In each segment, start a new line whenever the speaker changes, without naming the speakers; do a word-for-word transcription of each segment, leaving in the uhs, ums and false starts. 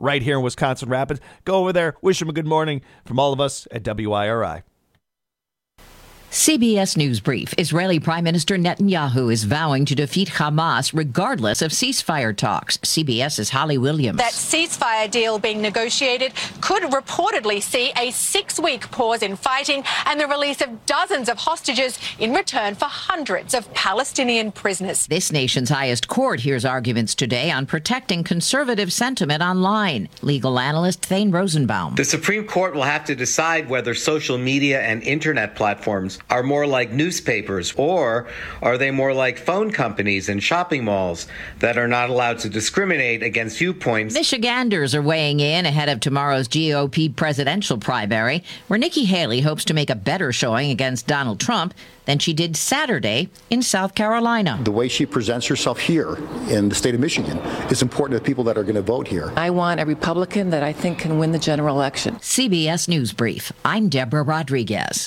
right here in Wisconsin Rapids. Go over there, wish them a good morning from all of us at W I R I.
C B S News Brief. Israeli Prime Minister Netanyahu is vowing to defeat Hamas regardless of ceasefire talks. CBS's Holly Williams.
That ceasefire deal being negotiated could reportedly see a six-week pause in fighting and the release of dozens of hostages in return for hundreds of Palestinian prisoners.
This nation's highest court hears arguments today on protecting conservative sentiment online. Legal analyst Thane Rosenbaum.
The Supreme Court will have to decide whether social media and internet platforms are more like newspapers, or are they more like phone companies and shopping malls that are not allowed to discriminate against viewpoints?
Michiganders are weighing in ahead of tomorrow's G O P presidential primary, where Nikki Haley hopes to make a better showing against Donald Trump than she did Saturday in South Carolina.
The way she presents herself here in the state of Michigan is important to the people that are going to vote here.
I want a Republican that I think can win the general election.
C B S News Brief. I'm Deborah Rodriguez.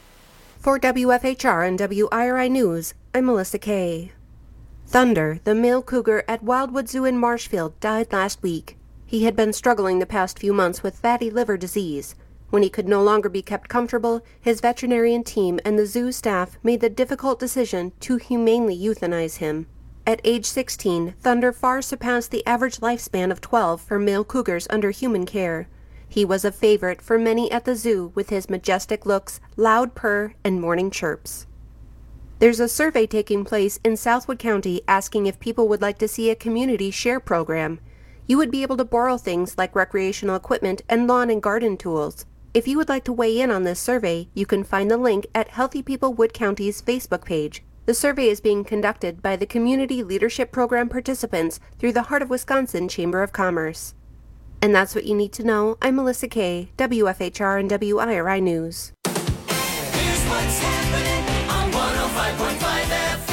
For W F H R and W I R I News, I'm Melissa Kay. Thunder, the male cougar at Wildwood Zoo in Marshfield, died last week. He had been struggling the past few months with fatty liver disease. When he could no longer be kept comfortable, his veterinarian team and the zoo staff made the difficult decision to humanely euthanize him. At age sixteen, Thunder far surpassed the average lifespan of twelve for male cougars under human care. He was a favorite for many at the zoo with his majestic looks, loud purr, and morning chirps. There's a survey taking place in Southwood County asking if people would like to see a community share program. You would be able to borrow things like recreational equipment and lawn and garden tools. If you would like to weigh in on this survey, you can find the link at Healthy People Wood County's Facebook page. The survey is being conducted by the Community Leadership Program participants through the Heart of Wisconsin Chamber of Commerce. And that's what you need to know. I'm Melissa Kay, W F H R and W I R I News.
Here's what's happening on one oh five point five F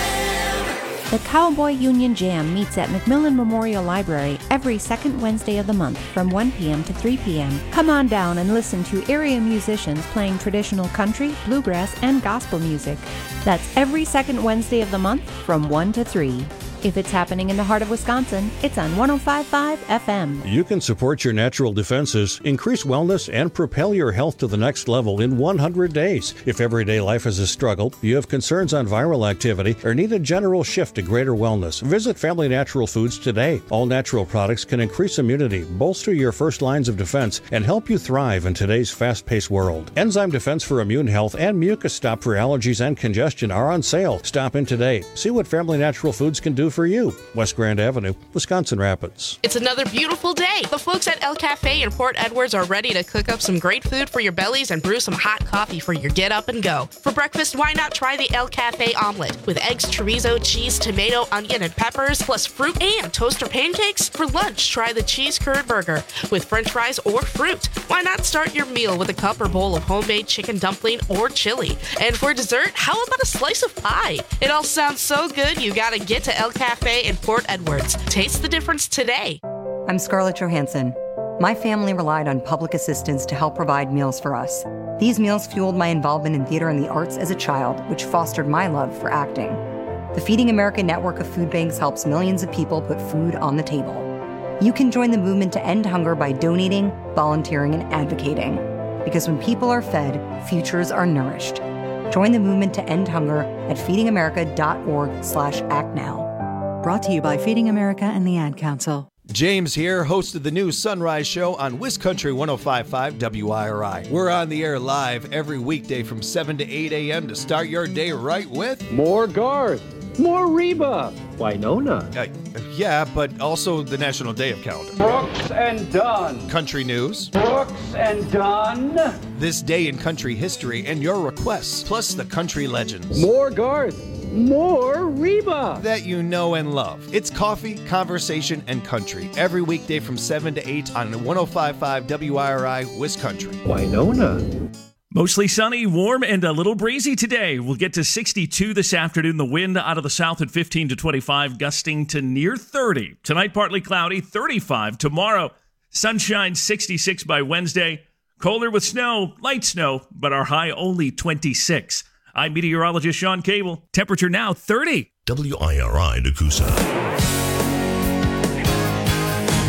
M.
The Cowboy Union Jam meets at McMillan Memorial Library every second Wednesday of the month from one p.m. to three p.m. Come on down and listen to area musicians playing traditional country, bluegrass, and gospel music. That's every second Wednesday of the month from one to three. If it's happening in the heart of Wisconsin, it's on one oh five point five F M.
You can support your natural defenses, increase wellness, and propel your health to the next level in one hundred days. If everyday life is a struggle, you have concerns on viral activity, or need a general shift to greater wellness, visit Family Natural Foods today. All natural products can increase immunity, bolster your first lines of defense, and help you thrive in today's fast-paced world. Enzyme Defense for immune health and Mucus Stop for allergies and congestion are on sale. Stop in today. See what Family Natural Foods can do for you. West Grand Avenue, Wisconsin Rapids.
It's another beautiful day. The folks at El Cafe in Port Edwards are ready to cook up some great food for your bellies and brew some hot coffee for your get up and go. For breakfast, why not try the El Cafe omelet with eggs, chorizo, cheese, tomato, onion, and peppers, plus fruit and toaster pancakes? For lunch, try the cheese curd burger with french fries or fruit. Why not start your meal with a cup or bowl of homemade chicken dumpling or chili? And for dessert, how about a slice of pie? It all sounds so good, you gotta get to El Cafe in Port Edwards. Taste the difference today.
I'm Scarlett Johansson. My family relied on public assistance to help provide meals for us. These meals fueled my involvement in theater and the arts as a child, which fostered my love for acting. The Feeding America network of food banks helps millions of people put food on the table. You can join the movement to end hunger by donating, volunteering, and advocating. Because when people are fed, futures are nourished. Join the movement to end hunger at feedingamerica.org slash act now.
Brought to you by Feeding America and the Ad Council.
James here, host of the new Sunrise Show on WisCountry one oh five point five W I R I. We're on the air live every weekday from seven to eight a.m. to start your day right with...
More Garth, more Reba, Winona.
Uh, yeah, but also the National Day of Calendar.
Brooks and Dunn.
Country news.
Brooks and Dunn.
This day in country history and your requests, plus the country legends.
More Garth. More Reba
that you know and love. It's coffee, conversation, and country every weekday from seven to eight on one oh five point five W I R I WisCountry.
Winona.
Mostly sunny, warm, and a little breezy today. We'll get to sixty-two this afternoon. The wind out of the south at fifteen to twenty-five, gusting to near thirty. Tonight, partly cloudy, thirty-five. Tomorrow, sunshine, sixty-six by Wednesday. Colder with snow, light snow, but our high only twenty-six. I'm meteorologist Sean Cable. Temperature now thirty.
W I R I Nakusa. The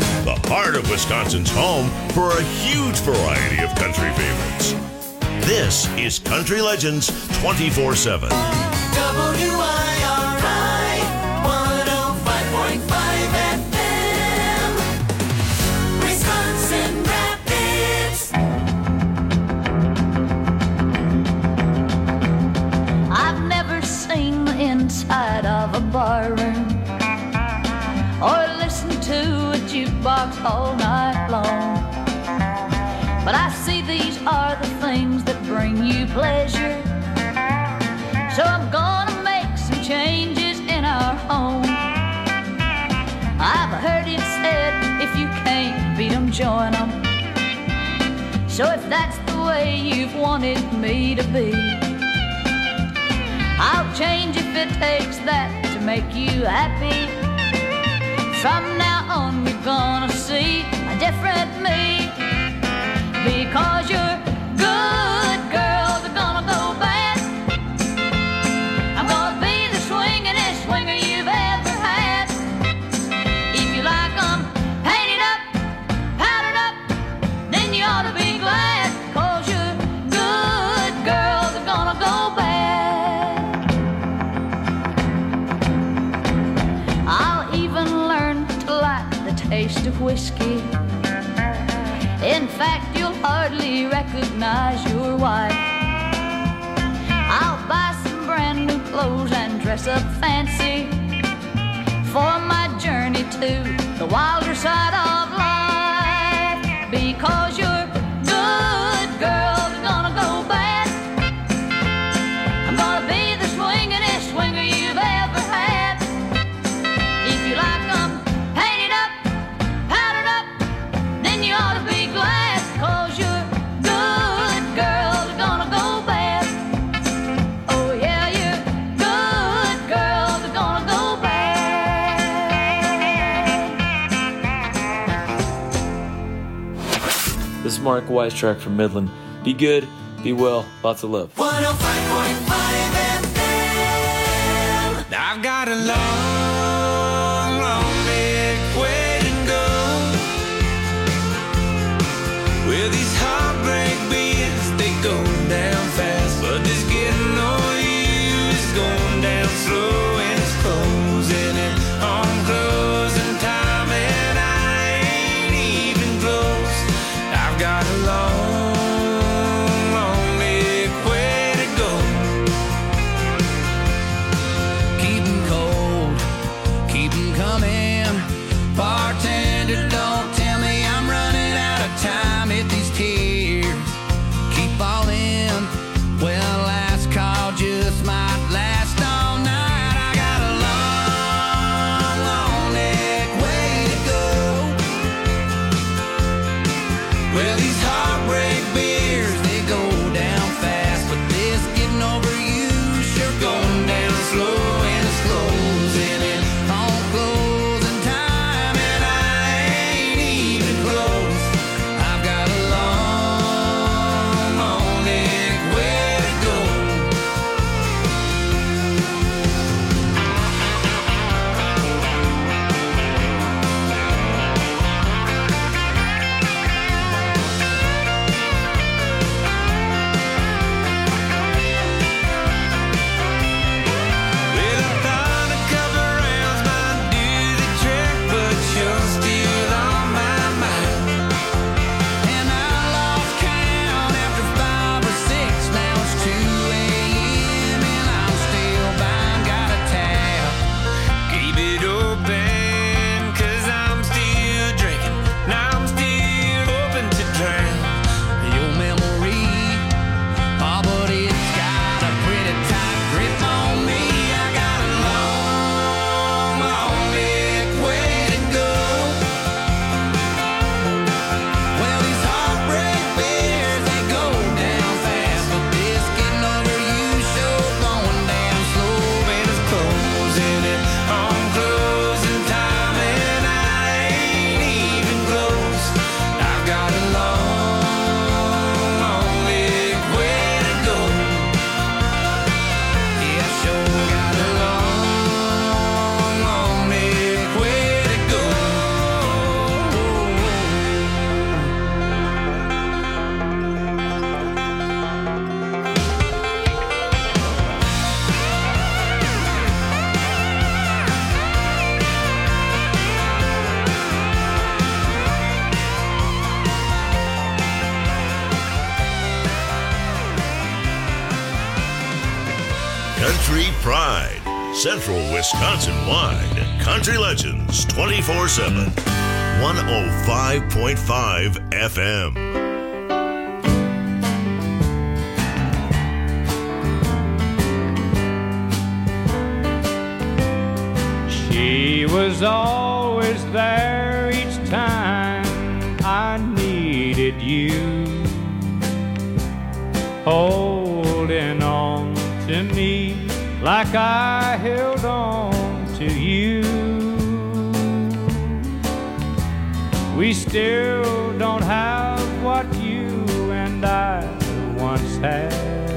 part of Wisconsin's home for a huge variety of country favorites. This is Country Legends twenty-four seven.
W I R I one oh five point five F M, Wisconsin Rapids.
I've never seen the inside of a bar room or listened to a jukebox all night long. But I see these are the things that bring you pleasure. So I'm gonna make some changes in our home. I've heard it said, if you can't beat 'em, join 'em. So if that's the way you've wanted me to be, I'll change if it takes that to make you happy. From now on you're gonna see a different me. Because you're good girls are gonna go bad. I'm gonna be the swingin'est swinger you've ever had. If you like 'em painted up, powdered up, then you ought to be glad. Cause your good girls are gonna go bad. I'll even learn to like the taste of whiskey. In fact, you'll hardly recognize your wife. I'll buy some brand new clothes and dress up fancy for my journey to the wilder side of life. Because you're good girls are gonna go bad. I'm gonna be the swingin'est swinger you've ever had. If you like 'em painted up, powdered up, then you ought to be glad. Cause your good girls are gonna go bad. Oh yeah, your good girls are gonna go bad.
This is Mark Weistrack from Midland. Be good, be well, lots of love.
one oh five point five F M.
Now I've got a long, long big way to go. Well, these heartbreak beats, they go down fast, but this getting over you is going down slow, and it's closing in on closing time, and I ain't even close. I've got a long, long big way to go. Keep 'em cold, keep 'em coming. Bartender, don't tell me I'm running out of time. If these tears keep falling, well, last call just might last all night. I got a long, long neck way to go. Well, these heartbreak beers, they go down fast, but this getting over you sure going down slow, and it's closing in on closing time, and I ain't even close. I've got a long, long neck way to go.
Country Pride. Central Wisconsin-wide. Country Legends twenty-four seven. one oh five point five F M.
She was always there each time I needed you, holding on to me like I held on to you. We still don't have what you and I once had.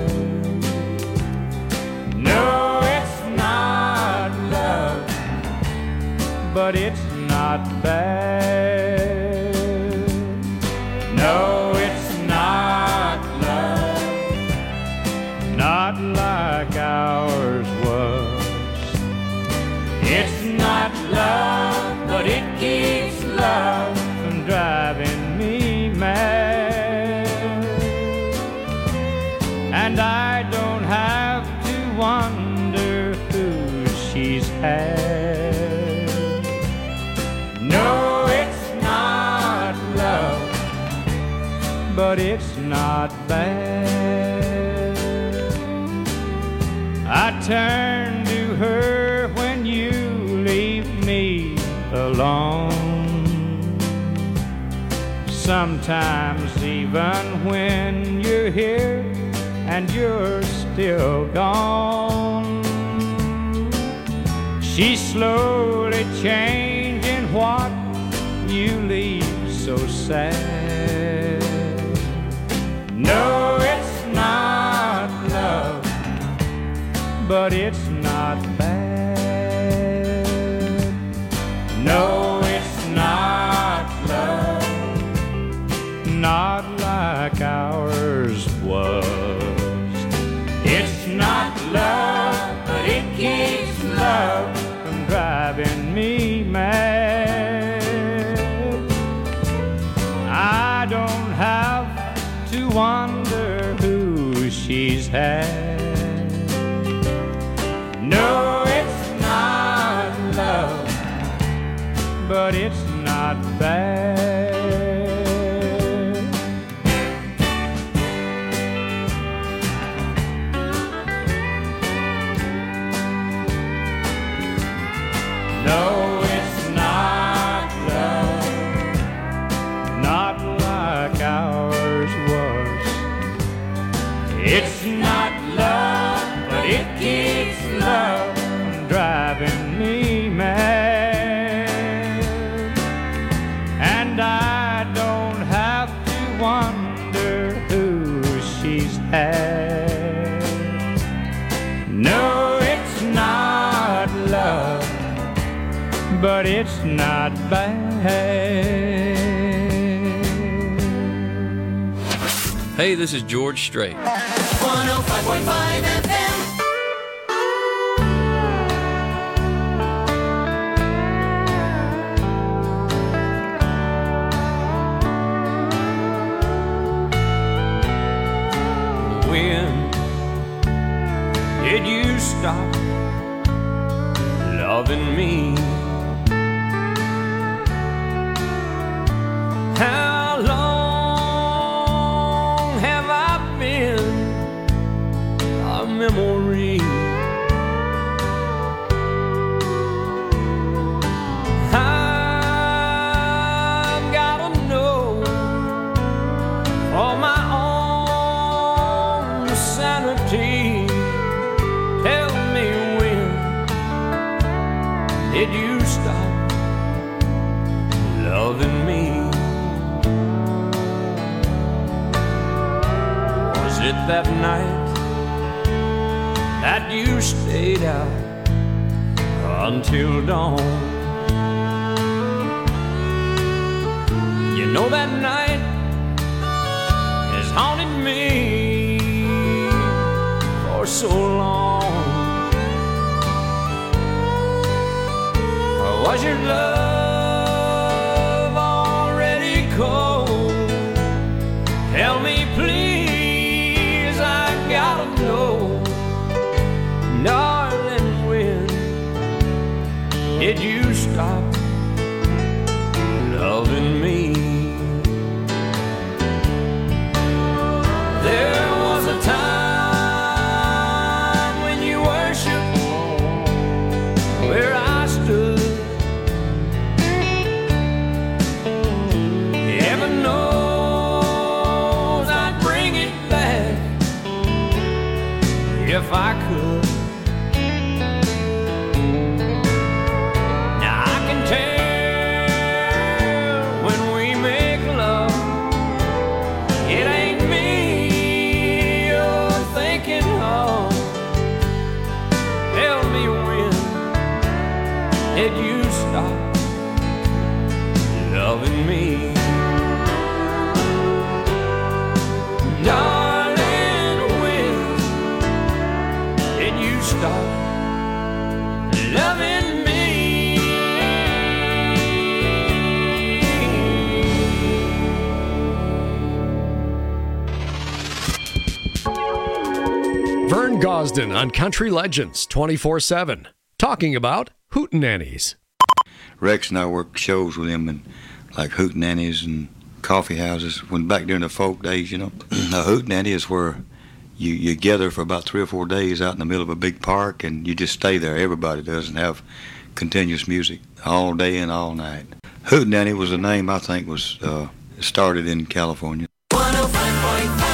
No, it's not love, but it's not bad. No, it's not love, not like ours was. It's not love, but it keeps love from driving me mad. And I don't have to wonder who she's had. No, it's not love, but it's not bad. I turn to her when you leave me alone. Sometimes even when you're here and you're still gone. She's slowly changing what you leave so sad. No, it's not love, but it's not bad. No, it's not love, not like ours was. It's not love, but it keeps love from driving me mad. I don't have to wonder who she's had. No, it's not love, but it's not bad. No, it's not love, not like ours was. It's not love, but it keeps love from driving me mad. And I don't have to wonder who she's had. No, it's not love, but it's not bad.
Hey, this is George Strait.
one oh five point five F M.
When did you stop loving me? How long have I been a memory? I've gotta know for my own sanity. Tell me, when did you stop loving me? Was it that night that you stayed out until dawn? You know that night has haunted me for so long. Or was your love already cold? Tell me please, I gotta know. No,
stop loving me. There was a time when you worshiped where I stood. Heaven knows I'd bring it back if I could. Now I can tell when we make love, it ain't me you're thinking of. Tell me when did you stop loving me? Darling, when did you stop loving me?
Vern Gosden on Country Legends twenty-four seven, talking about hootenannies.
Rex and I worked shows with him, and like hootenannies and coffee houses. When back during the folk days, you know, a hootenanny is where you you gather for about three or four days out in the middle of a big park, and you just stay there. Everybody does, and have continuous music all day and all night. Hootenanny was a name I think was uh, started in California.
one oh five point five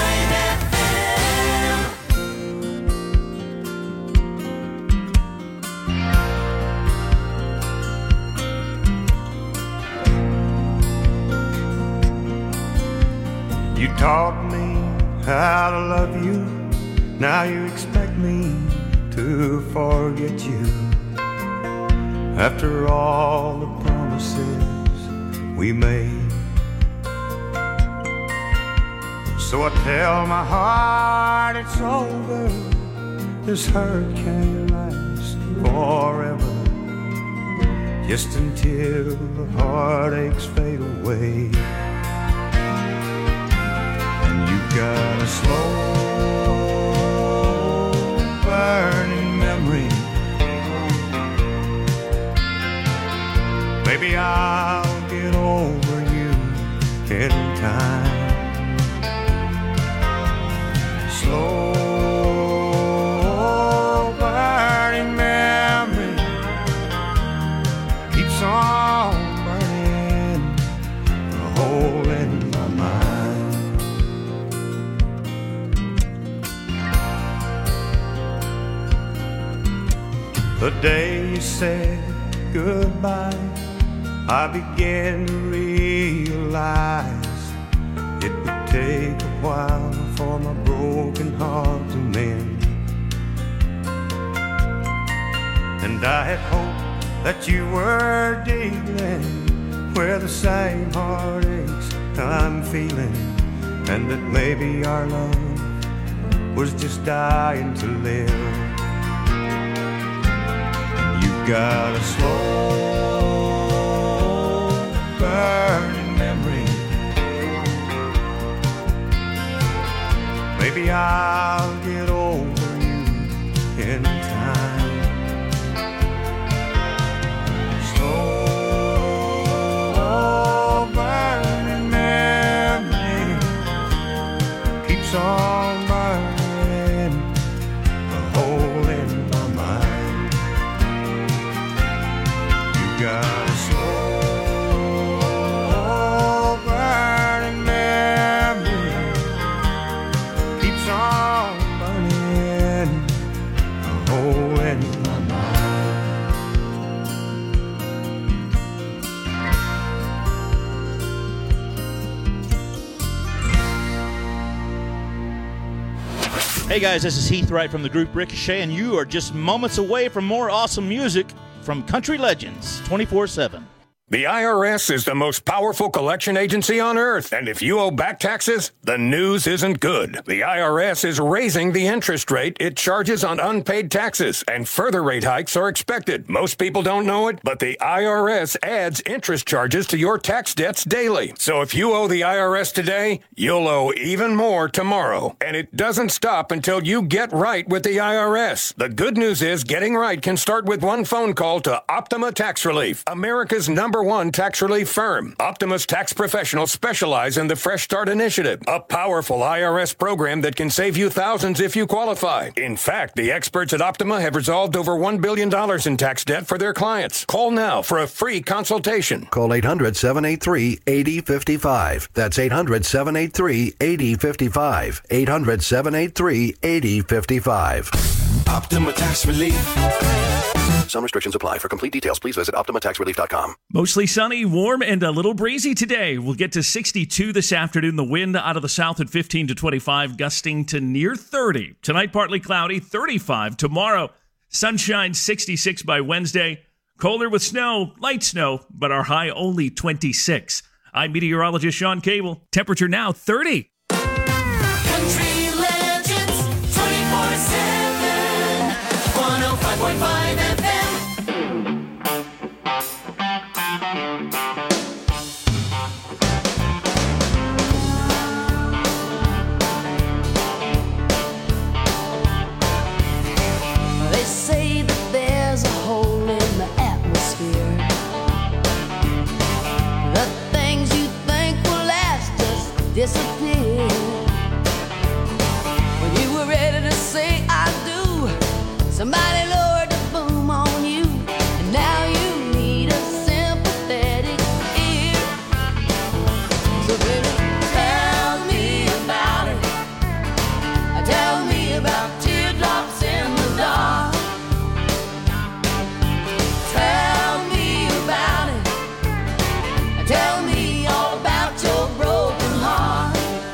You taught me how to love you. Now you expect me to forget you. After all the promises we made. So I tell my heart it's over. This hurt can't last forever. Just until the heartaches fade away. Got a slow burning memory. Maybe I'll get over you in time. Slow burning memory keeps on burning a hole in my mind. The day you said goodbye, I began to realize it would take a while for my broken heart to mend. And I had hoped that you were dealing with the same heartaches I'm feeling, and that maybe our love was just dying to live. Got a slow burning memory. Maybe I'll get over you in time. Slow burning memory keeps on burning a hole in my mind. Got a slow burning memory keeps on burning a hole in my
mind. Hey guys, this is Heath Wright from the group Ricochet, and you are just moments away from more awesome music from Country Legends twenty-four seven.
The I R S is the most powerful collection agency on earth, and if you owe back taxes, the news isn't good. The I R S is raising the interest rate it charges on unpaid taxes, and further rate hikes are expected. Most people don't know it, but the I R S adds interest charges to your tax debts daily. So if you owe the I R S today, you'll owe even more tomorrow. And it doesn't stop until you get right with the I R S. The good news is getting right can start with one phone call to Optima Tax Relief, America's number one tax relief firm. Optima's tax professionals specialize in the Fresh Start Initiative, a powerful I R S program that can save you thousands if you qualify. In fact, the experts at Optima have resolved over one billion dollars in tax debt for their clients. Call now for a free consultation.
Call eight hundred, seven eight three, eight zero five five. That's eight hundred, seven eight three, eight zero five five. eight hundred, seven eight three, eight zero five five.
Optima Tax Relief.
Some restrictions apply. For complete details, please visit optima tax relief dot com.
Mostly sunny, warm, and a little breezy today. We'll get to sixty-two this afternoon. The wind out of the south at fifteen to twenty-five, gusting to near thirty. Tonight, partly cloudy, thirty-five. Tomorrow, sunshine, sixty-six by Wednesday. Colder with snow, light snow, but our high only twenty-six. I'm meteorologist Sean Cable. Temperature now thirty.
Country Legends twenty-four seven, one oh five point five F M.
They say that there's a hole in the atmosphere. The things you think will last just disappear. When you were ready to say I do, somebody lowered the boom on you, and now you need a sympathetic ear. So baby, tell me about it. Tell me about teardrops in the dark. Tell me about it. Tell me all about your broken heart.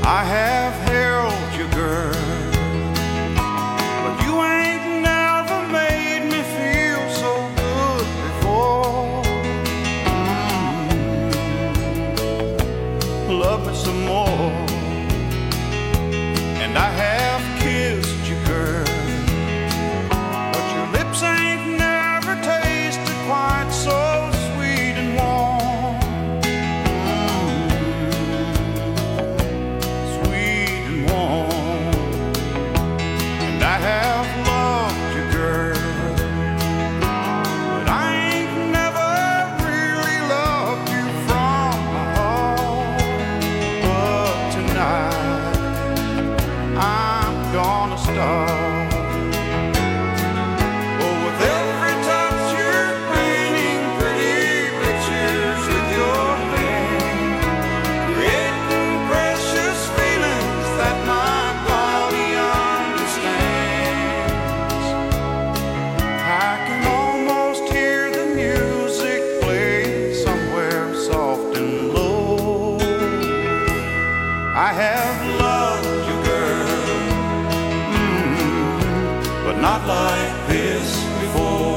I have held you, girl, but you ain't never made me feel so good before. Mm. Love me some more. And I have kissed you, girl, but your lips ain't never tasted quite so sweet and warm. Mm, sweet and warm. And I have loved you, girl, but I ain't never really loved you from my heart. But tonight I'm gonna start. Oh, with every touch you're painting pretty pictures with your hand, creating precious feelings that my body understands. I can almost hear the music playing somewhere soft and low. I have loved you, girl, mm, but not like this before.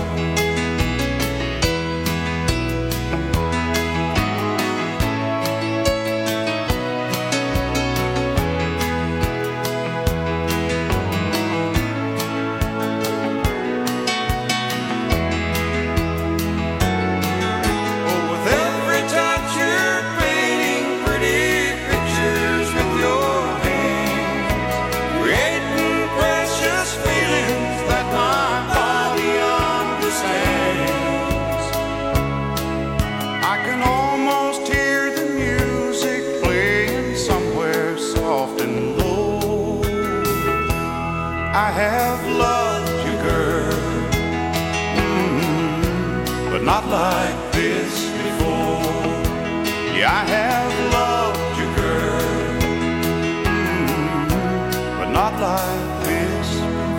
Oh, with every touch you're painting pretty pictures with your hands, creating precious feelings that my body understands. I can almost hear the music playing somewhere soft and low. I have loved you, girl, mm, but not like this before. Yeah, I have loved you, girl, mm, but not like this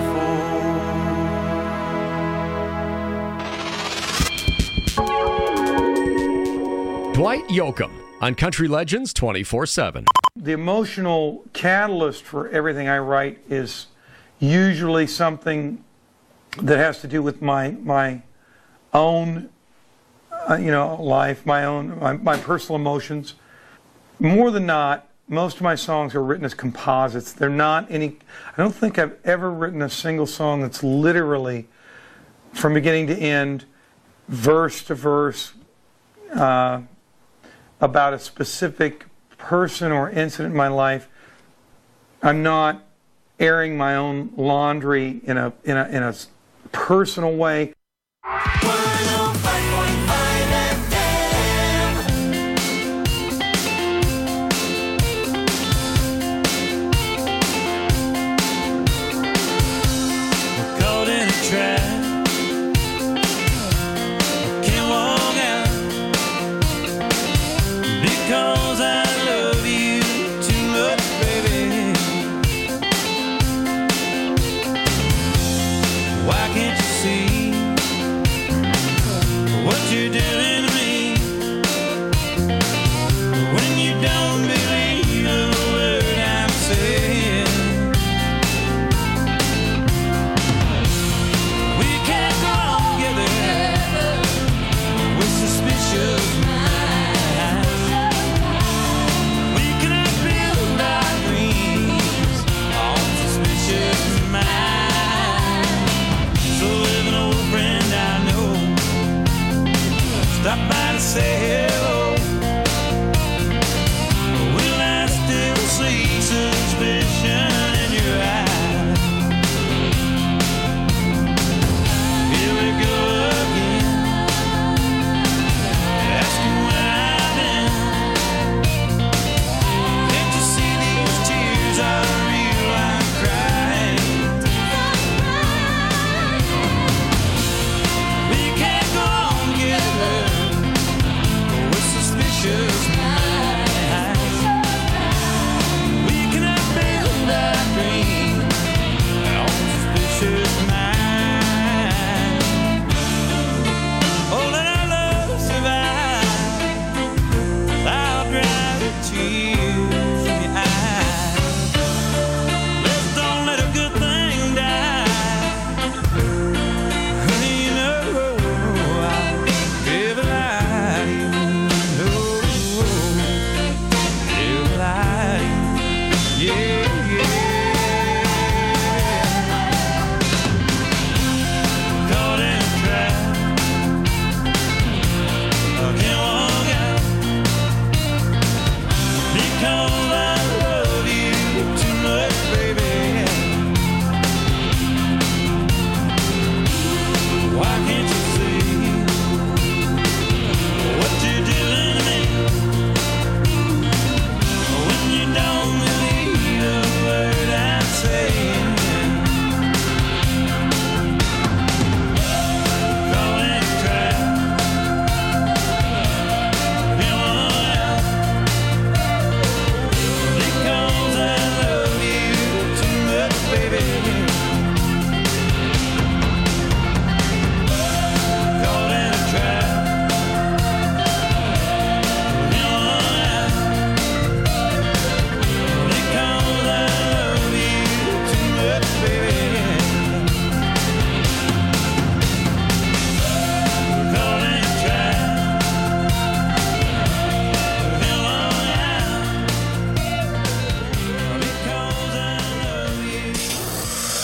before.
Dwight Yoakam on Country Legends twenty-four seven.
The emotional catalyst for everything I write is usually something that has to do with my my own, uh, you know, life, my own, my, my personal emotions. More than not, most of my songs are written as composites. They're not any. I don't think I've ever written a single song that's literally from beginning to end, verse to verse, uh, about a specific person or incident in my life. I'm not airing my own laundry in a in a in a personal way.
Caught in a trap, can't walk out because I love you too much, baby. Why can't you see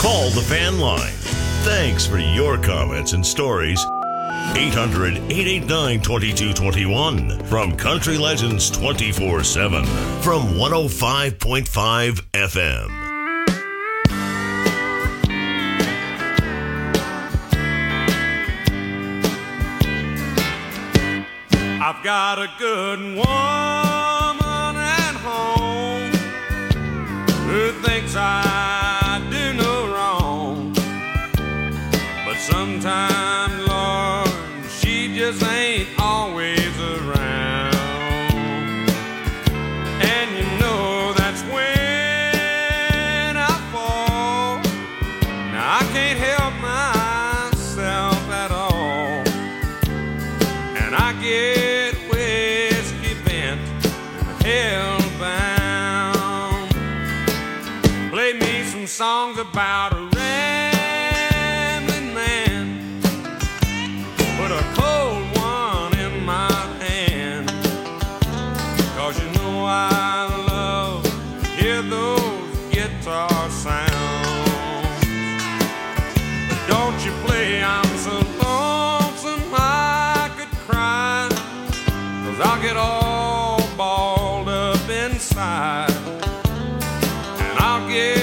Call the fan line. Thanks for your comments and stories. eight hundred, eight eight nine, two two two one from Country Legends twenty-four seven from one oh five point five F M.
I've got a good woman at home who thinks I do no wrong, but sometimes, Lord, she just ain't always around. And you know that's when I fall. Now I can't help myself at all, and I get songs about a rambling man, put a cold one in my hand, 'cause you know I love to hear those guitar sounds. But don't you play, I'm so lonesome I could cry, 'cause I'll get all balled up inside, and I'll get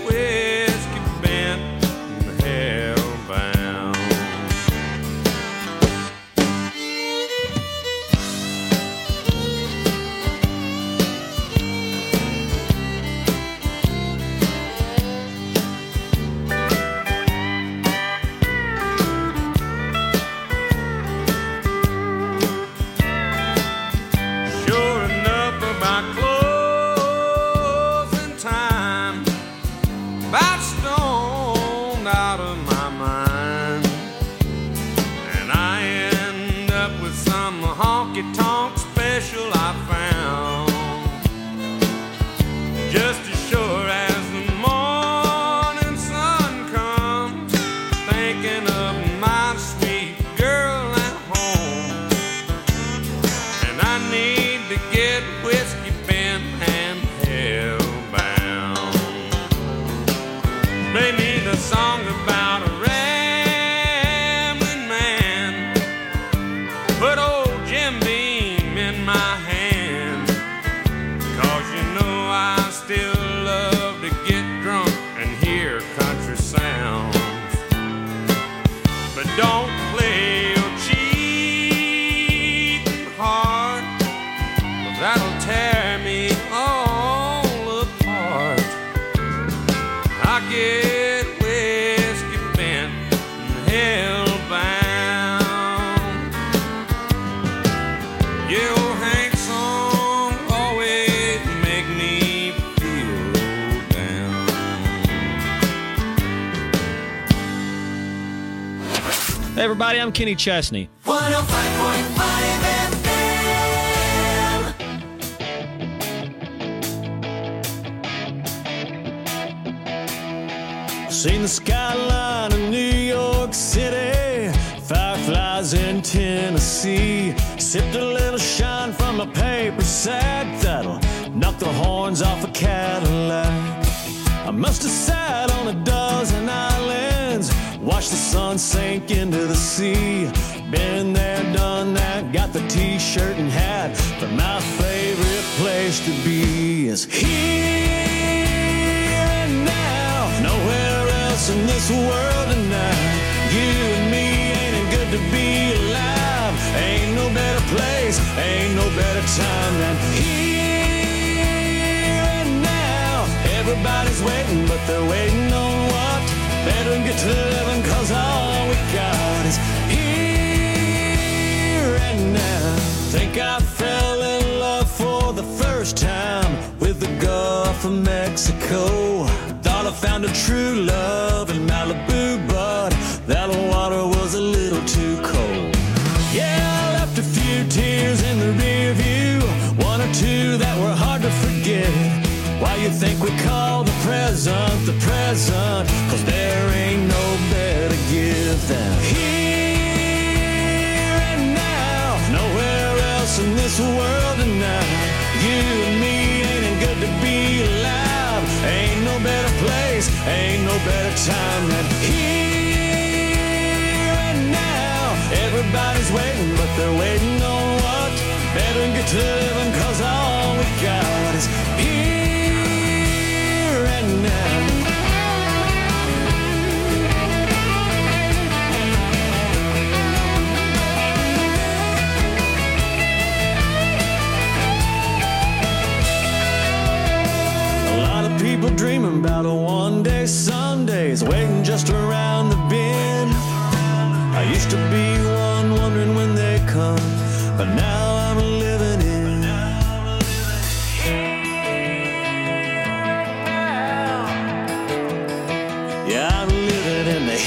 honky-tonk special I found. Just as sure as the morning sun comes, thinking of my sweet girl at home. And I need to get whiskey bent and hellbound. Play me the song about a rambling man, put old Jim Beam in my hand, 'cause you know I still love to get drunk and hear country sounds. But don't play your cheating heart, 'cause that'll tear me all apart. I get whiskey bent and hellbound.
Hey everybody, I'm Kenny Chesney.
one oh five point five F
M. Seen the skyline of New York City, fireflies in Tennessee. Sipped a little shine from a paper sack that'll knock the horns off a Cadillac. I must have sat on a dozen islands, watch the sun sink into the sea. Been there, done that, got the t-shirt and hat, but my favorite place to be is here and now. Nowhere else in this world tonight. You and me, ain't it good to be alive? Ain't no better place, ain't no better time than here and now. Everybody's waiting, but they're waiting on what? Better get to living, 'cause all we got is here and now. Think I fell in love for the first time with the Gulf of Mexico. Thought I found a true love in Malibu, but that water was a little too cold. Yeah, I left a few tears in the rear view, one or two that were hard to forget. Why you think we call the present the present? 'Cause there ain't no better gift than here and now. Nowhere else in this world tonight. You and me, ain't it good to be alive? Ain't no better place, ain't no no better time than here and now. Everybody's waiting, but they're waiting on what? Better get to living, cause all we got is here and now. People dreaming about a one-day Sundays, waiting just around the bend. I used to be one wondering when they come, but now I'm living in. Yeah, I'm living in the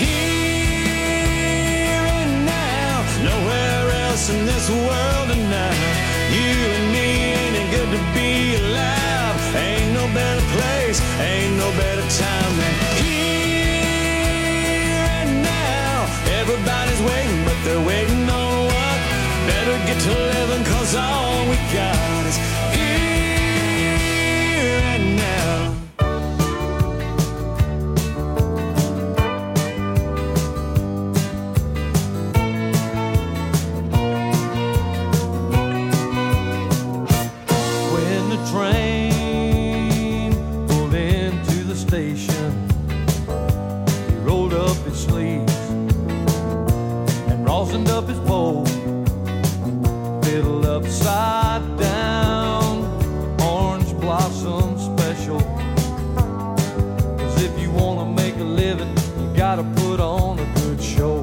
here and now, nowhere else in this world tonight. You and me, ain't it good to be alive? Ain't no better place, ain't no better time than here and now. Everybody's waiting, but they're waiting on what? Better get to living, cause all we got is here and now. When the train rosined up his bowl, fiddle upside down, orange blossom special. Cause if you wanna make a living, you gotta put on a good show.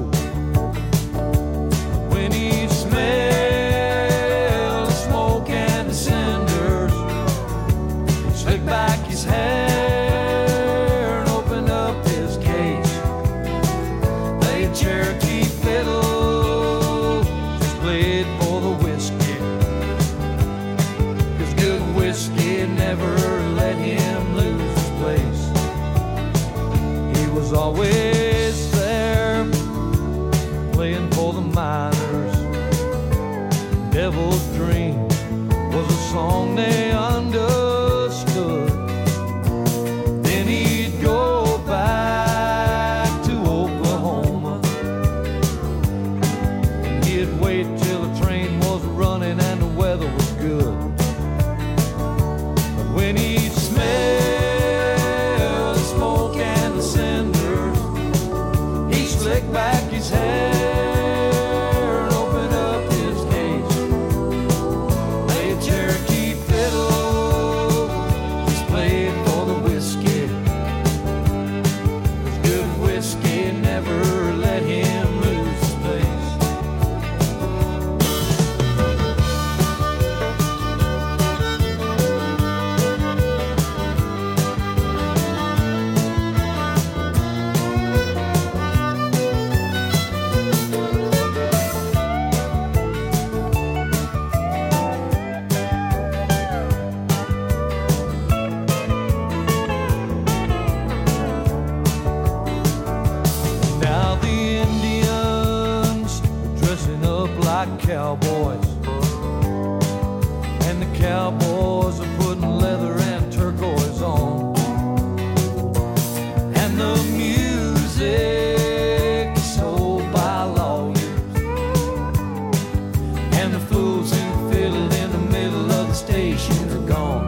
When he smelled the smoke and the cinders, he slicked back his hair and opened up his case. Played Cherokee fiddle, never let him lose his place. He was always there, playing for the miners. Devil's Dream was a song they understood. Then he'd go back to Oklahoma, and he'd wait till the train was running and the weather was good. When he smelled the smoke and the cinders, he slicked back his hair and opened up his case. Played Cherokee fiddle, just played for the whiskey. 'Cause good whiskey never let him lose his place. Cowboys, and the cowboys are putting leather and turquoise on, and the music is sold by lawyers, and the fools who fiddled in the middle of the station are gone.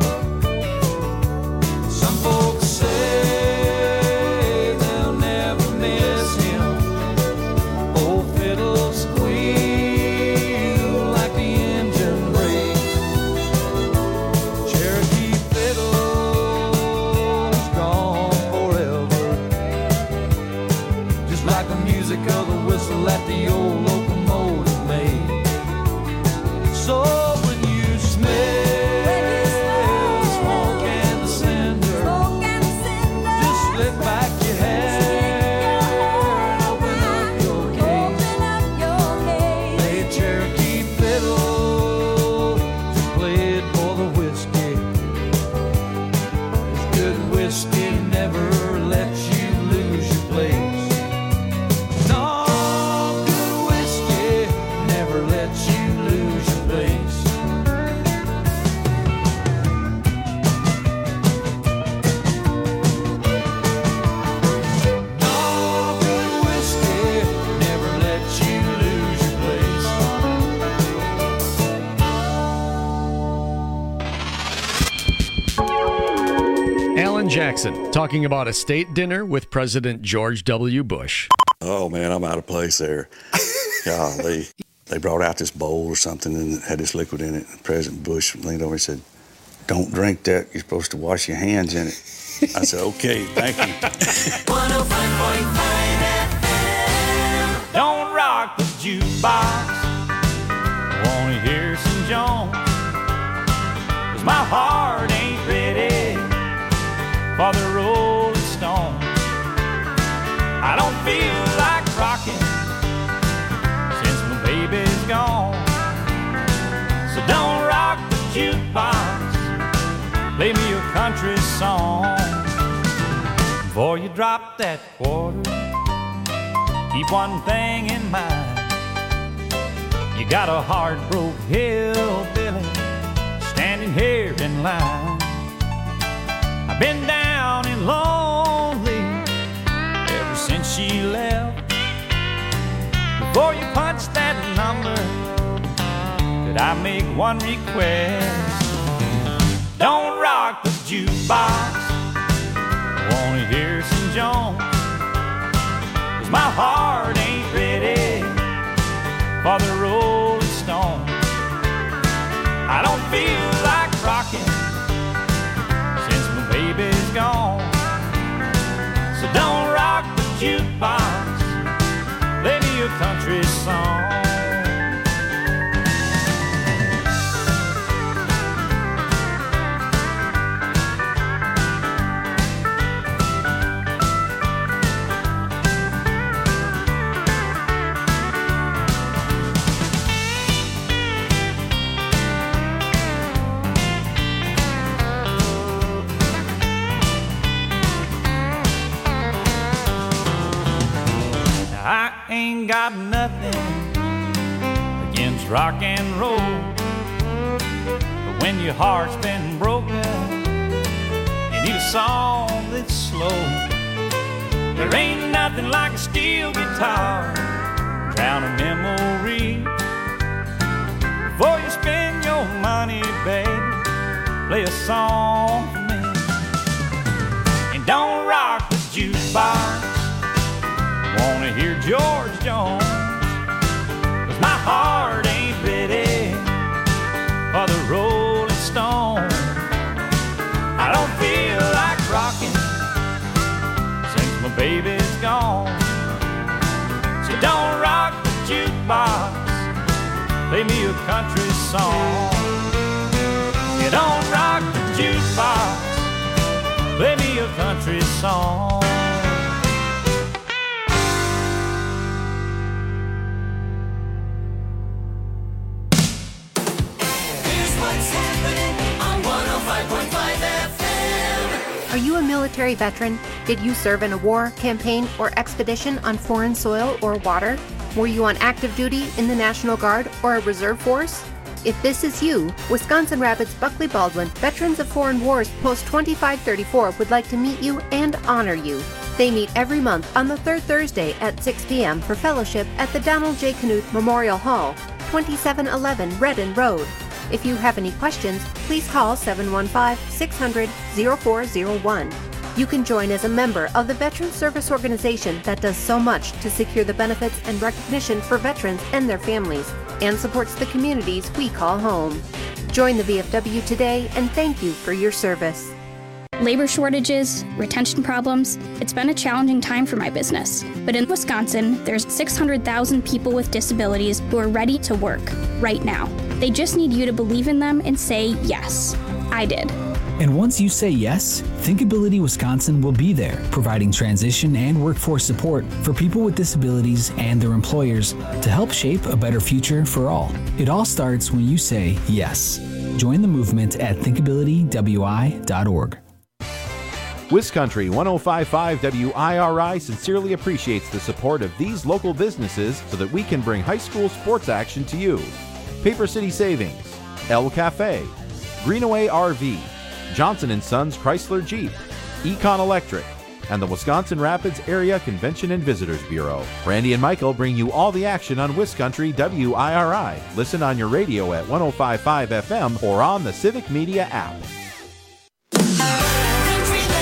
Some folks say they'll never miss him. Old fiddle squeak like the engine brakes. Cherokee fiddle's gone forever, just like the music of the whistle that the old locomotive made. So when you smell the smoke and the cinder, just slip back your hair and open up your case. Play a Cherokee fiddle, just play it for the whiskey. 'Cause good whiskey never lets you lose your place. No, good whiskey never lets you lose your place.
Alan Jackson talking about a state dinner with President George W. Bush.
Oh, man, I'm out of place there. Golly. They brought out this bowl or something and it had this liquid in it. And President Bush leaned over and said, "Don't drink that. You're supposed to wash your hands in it." I said, "Okay, thank you."
one oh five point five F M.
Don't rock the jukebox. Wanna hear some Jones? 'Cause my heart ain't ready for the Rolling Stones. I don't feel like rocking since my baby's gone. So don't rock the jukebox. Play me a country song. Before you drop that quarter, keep one thing in mind. You got a heart-broke hillbilly standing here in line. I've been down and lonely ever since she left. Before you punch that number, could I make one request? Don't rock the jukebox. I wanna hear some Jones. 'Cause my heart ain't ready for the Rolling Stones. I don't feel like rocking since my baby's gone. So don't rock the jukebox. Play me a country song. I ain't got nothing against rock and roll, but when your heart's been broken, you need a song that's slow. There ain't nothing like a steel guitar, drown a memory. Before you spend your money, baby, play a song for me. And don't rock the jukebox. Wanna hear George Jones, 'cause my heart ain't ready for the Rolling Stones. I don't feel like rocking since my baby's gone. So don't rock the jukebox, play me a country song. You don't rock the jukebox, play me a country song.
Are you a military veteran? Did you serve in a war, campaign, or expedition on foreign soil or water? Were you on active duty in the National Guard or a reserve force? If this is you, Wisconsin Rapids Buckley Baldwin Veterans of Foreign Wars Post twenty-five thirty-four would like to meet you and honor you. They meet every month on the third Thursday at six p.m. for fellowship at the Donald J. Knuth Memorial Hall, twenty-seven eleven Redden Road. If you have any questions, please call seven one five, six hundred, oh four oh one. You can join as a member of the Veteran Service Organization that does so much to secure the benefits and recognition for veterans and their families, and supports the communities we call home. Join the V F W today, and thank you for your service.
Labor shortages, retention problems, it's been a challenging time for my business. But in Wisconsin, there's six hundred thousand people with disabilities who are ready to work right now. They just need you to believe in them and say yes. I did.
And once you say yes, Thinkability Wisconsin will be there, providing transition and workforce support for people with disabilities and their employers to help shape a better future for all. It all starts when you say yes. Join the movement at thinkability w i dot org.
WisCountry one oh five point five W I R I sincerely appreciates the support of these local businesses so that we can bring high school sports action to you. Paper City Savings, El Cafe, Greenaway R V, Johnson and Sons Chrysler Jeep, Econ Electric, and the Wisconsin Rapids Area Convention and Visitors Bureau. Randy and Michael bring you all the action on WisCountry W I R I. Listen on your radio at one oh five point five F M or on the Civic Media app.
Country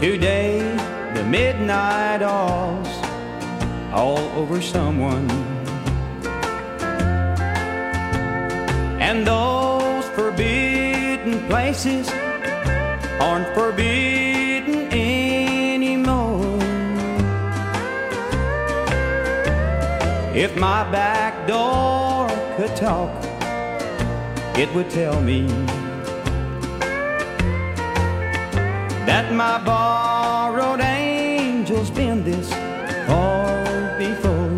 Today, the midnight all's all over someone. And those forbidden places aren't forbidden anymore. If my back door could talk, it would tell me that my borrowed angel's been this far before.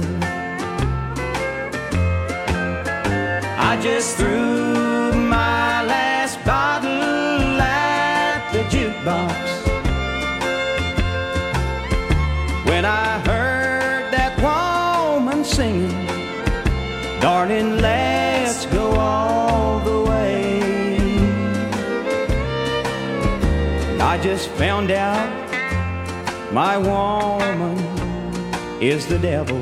I just threw my last bottle at the jukebox when I heard that woman singing, darling, let's go all the way. I just found out my woman is the devil.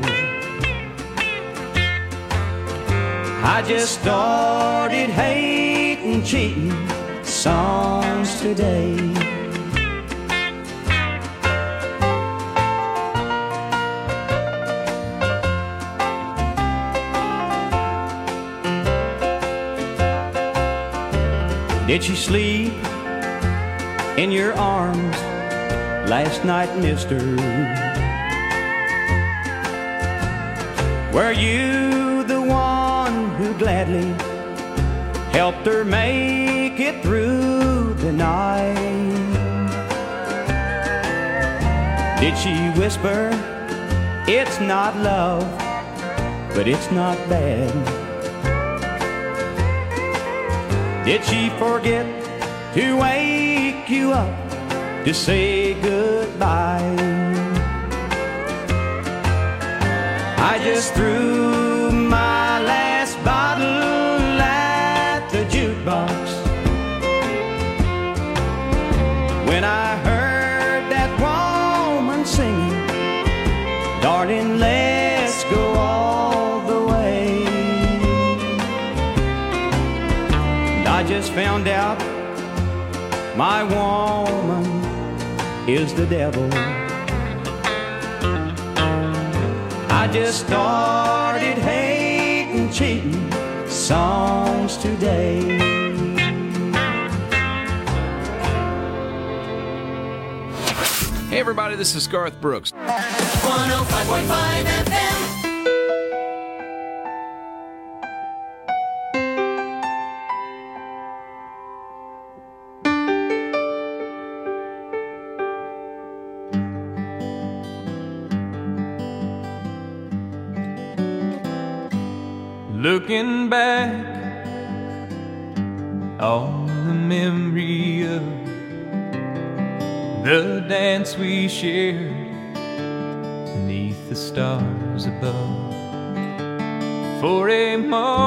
I just started hating, cheating songs today. Did she sleep in your arms last night, mister? Were you the one who gladly helped her make it through the night? Did she whisper, it's not love, but it's not bad? Did she forget to wake you up to say goodbye? I just threw my last bottle at the jukebox when I heard that woman singing, darling, let's go all the way. And I just found out my woman is the devil. I just started hating, cheating songs today.
Hey everybody, this is Garth Brooks.
one oh five point five F M.
Looking back on the memory of the dance we shared beneath the stars above. For a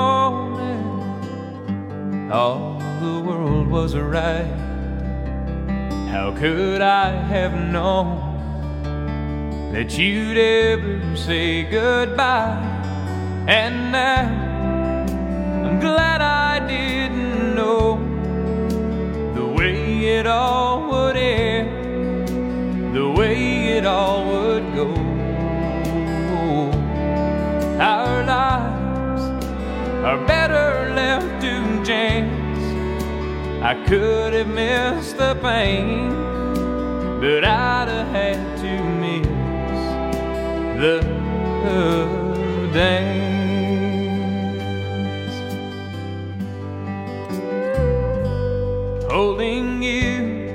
moment, all the world was right. How could I have known that you'd ever say goodbye? And now I'm glad I didn't know the way it all would end, the way it all would go. Our lives are better left to chance. I could have missed the pain, but I'd have had to miss the, the dance. Holding you,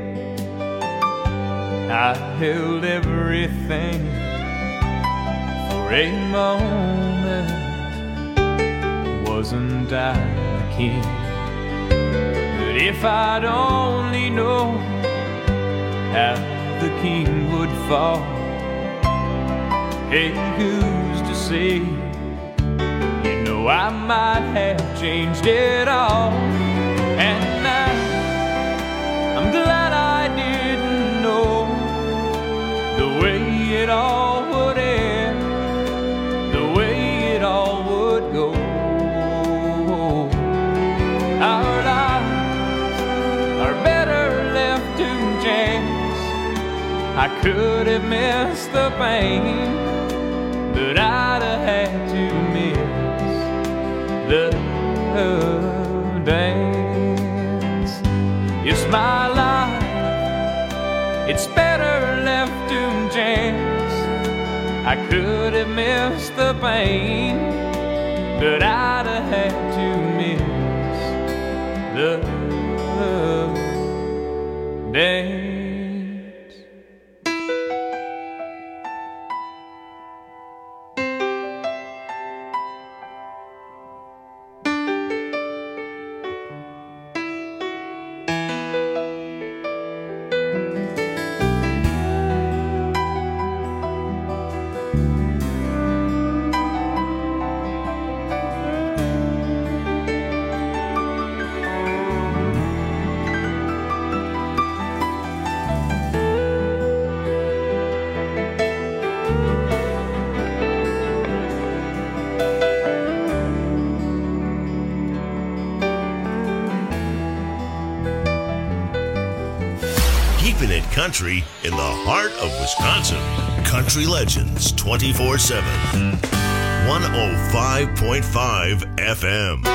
I held everything for a moment. Wasn't I the king? But if I'd only known how the king would fall, hey, who's to say? You know I might have changed it all. And now I'm glad I didn't know the way it all would end, the way it all would go. Our lives are better left to chance. I could have missed the pain, but I'd have had to miss the dance. It's my life, it's better left to chance. I could have missed the pain, but I'd have had to miss the dance.
Country in the heart of Wisconsin. Country Legends twenty-four seven. one oh five point five F M.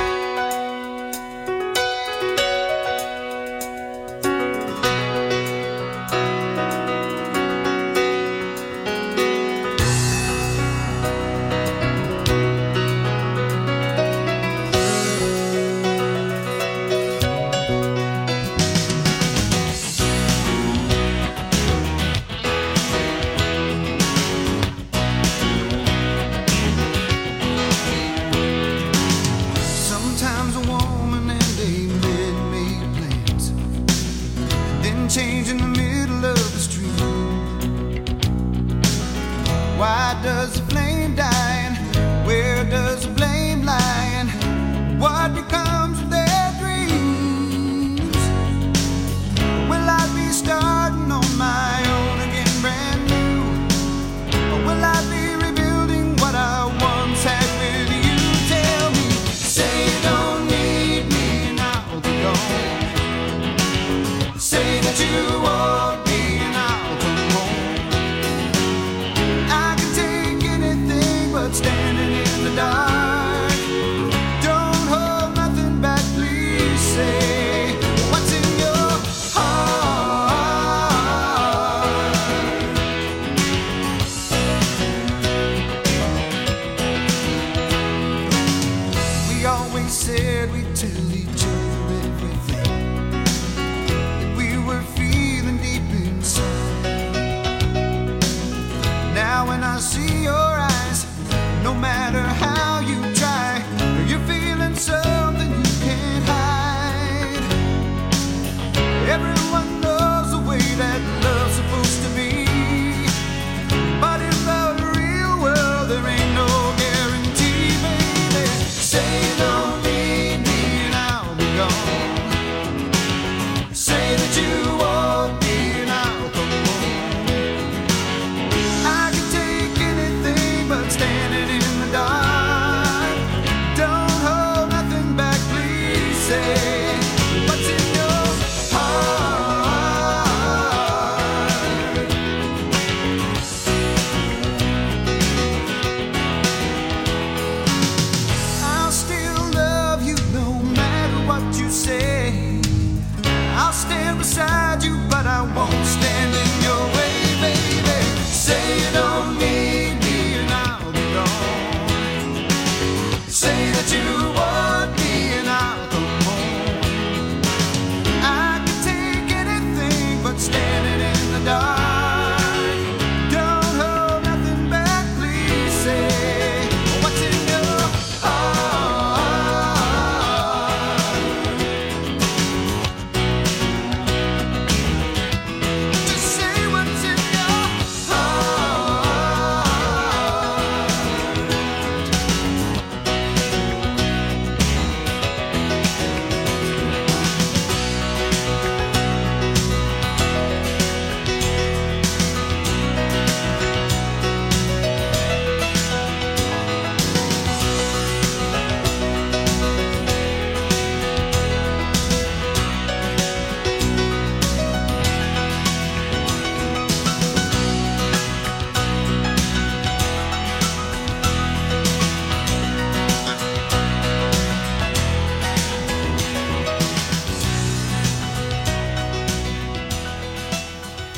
I can take anything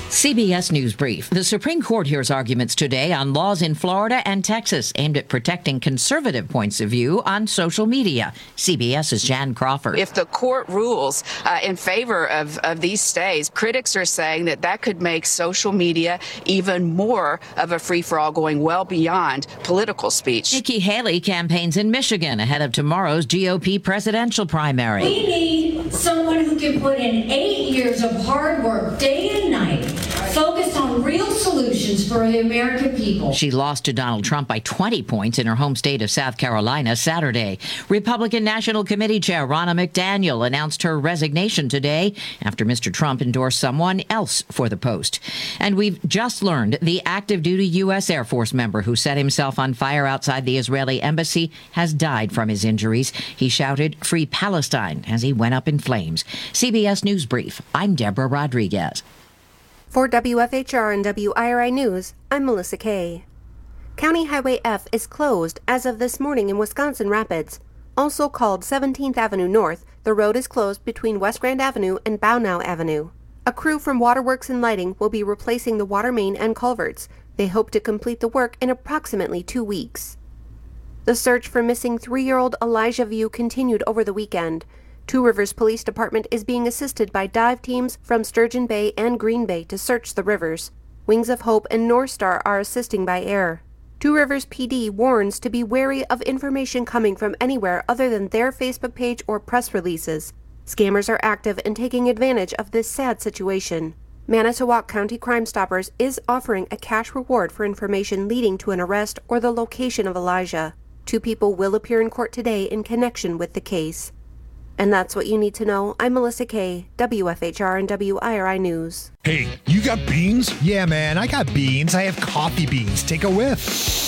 C B S News Brief. The Supreme Court hears arguments today on laws in Florida and Texas aimed at protecting conservative points of view on social media. CBS's Jan Crawford.
If the court rules uh, in favor of, of these stays, critics are saying that that could make social media even more of a free-for-all, going well beyond political speech.
Nikki Haley campaigns in Michigan ahead of tomorrow's G O P presidential primary.
We need someone who can put in eight years of hard work, day and night, focused on real solutions for the American people.
She lost to Donald Trump by twenty points in her home state of South Carolina Saturday. Republican National Committee Chair Ronna McDaniel announced her resignation today after Mister Trump endorsed someone else for the post. And we've just learned the active duty U S Air Force member who set himself on fire outside the Israeli embassy has died from his injuries. He shouted, "Free Palestine," as he went up in flames. C B S News Brief. I'm Deborah Rodriguez.
For W F H R and W I R I News, I'm Melissa Kay. County Highway F is closed as of this morning in Wisconsin Rapids. Also called seventeenth Avenue North, the road is closed between West Grand Avenue and Bownau Avenue. A crew from Waterworks and Lighting will be replacing the water main and culverts. They hope to complete the work in approximately two weeks. The search for missing three-year-old Elijah View continued over the weekend. Two Rivers Police Department is being assisted by dive teams from Sturgeon Bay and Green Bay to search the rivers. Wings of Hope and North Star are assisting by air. Two Rivers P D warns to be wary of information coming from anywhere other than their Facebook page or press releases. Scammers are active and taking advantage of this sad situation. Manitowoc County Crime Stoppers is offering a cash reward for information leading to an arrest or the location of Elijah. Two people will appear in court today in connection with the case. And that's what you need to know. I'm Melissa Kay, W F H R and W I R I News.
Hey, you got beans? Yeah, man, I got beans. I have coffee beans. Take a whiff.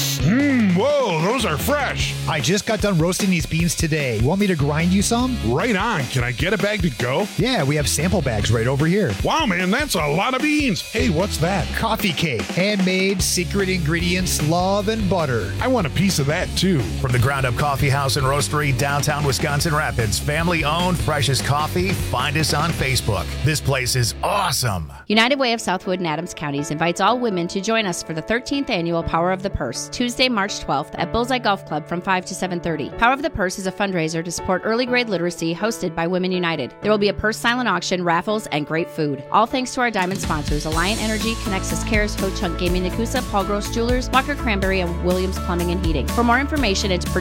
Mmm, whoa, those are fresh. I just got done roasting these beans today. You want me to grind you some? Right on. Can I get a bag to go? Yeah, we have sample bags right over here. Wow, man, that's a lot of beans. Hey, what's that? Coffee cake. Handmade, secret ingredients, love, and butter. I want a piece of that, too.
From the Ground Up Coffee House and Roastery, downtown Wisconsin Rapids, family-owned, freshest coffee. Find us on Facebook. This place is awesome.
United Way of Southwood and Adams Counties invites all women to join us for the thirteenth annual Power of the Purse, Tuesday, March twelfth at Bullseye Golf Club from five to seven thirty. Power of the Purse is a fundraiser to support early grade literacy hosted by Women United. There will be a purse silent auction, raffles, and great food. All thanks to our diamond sponsors, Alliant Energy, Connexus Cares, Ho Chunk Gaming Nakusa, Paul Gross Jewelers, Walker Cranberry, and Williams Plumbing and Heating. For more information and to